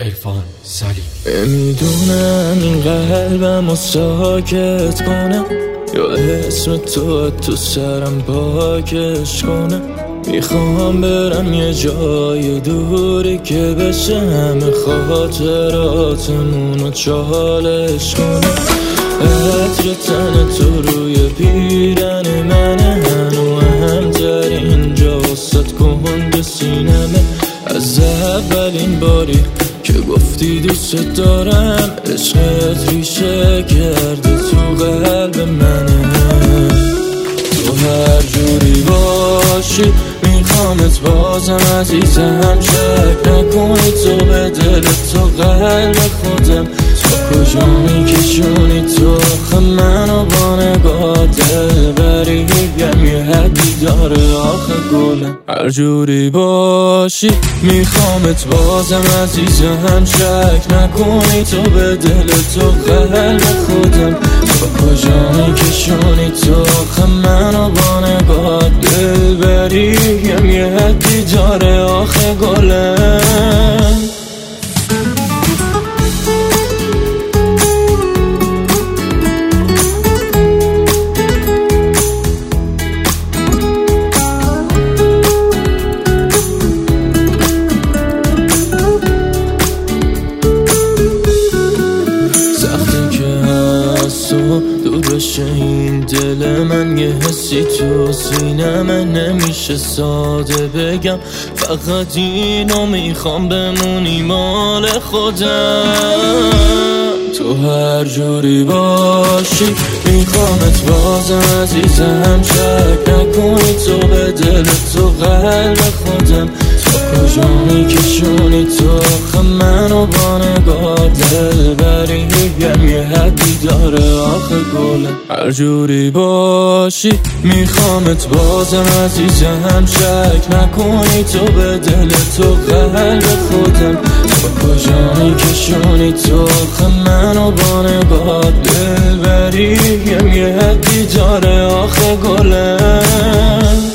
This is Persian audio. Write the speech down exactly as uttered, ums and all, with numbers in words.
عرفان سلیم. نمیدونم این قلبمو ساکت کنم یا اسم تو تو سرم پاکش کنم. میخوام برم یه جای دوری که بشه همه خاطراتمونو چالش کنم. عطر تن تو روی پیرن منه، هنو همتر اینجا وسط کند سینمه. از اولین باری که گفتی دوست دارم، عشقت ریشه کرده تو قلب منه. تو هر جوری باشی میخوامت بازم عزیزم، شک نکنی تو به دل تو قلب خودم. تو کجا میکشونی تو آخه منو با نگاه دل بری، میگم یه حدی داره آخه گلم. هر جوری باشی میخوامت بازم عزیزم، شک نکنی تو به دل تو قلب خودم. تو کجا میکشونی تو آخه منو با نگاه دل بری، میگم یه حدی داره آخه گلم. دور بشه این دل من، یه حسی تو سینه من نمیشه ساده بگم. فقط اینو میخوام بمونی مال خودم. تو هر جوری باشی میخوامت بازم عزیزم، شک نکنی تو به دل تو قلب خودم. تو کجا میکشونی تو آخه منو با نگاه دل بری، میگم یه حدی داره آخه گلم. هر جوری باشی میخوامت بازم عزیزم، شک نکنی تو به دل تو قلب خودم. تو کجا میکشونی تو آخه منو با نگاه دل بری، میگم یه حدی داره آخه گلم.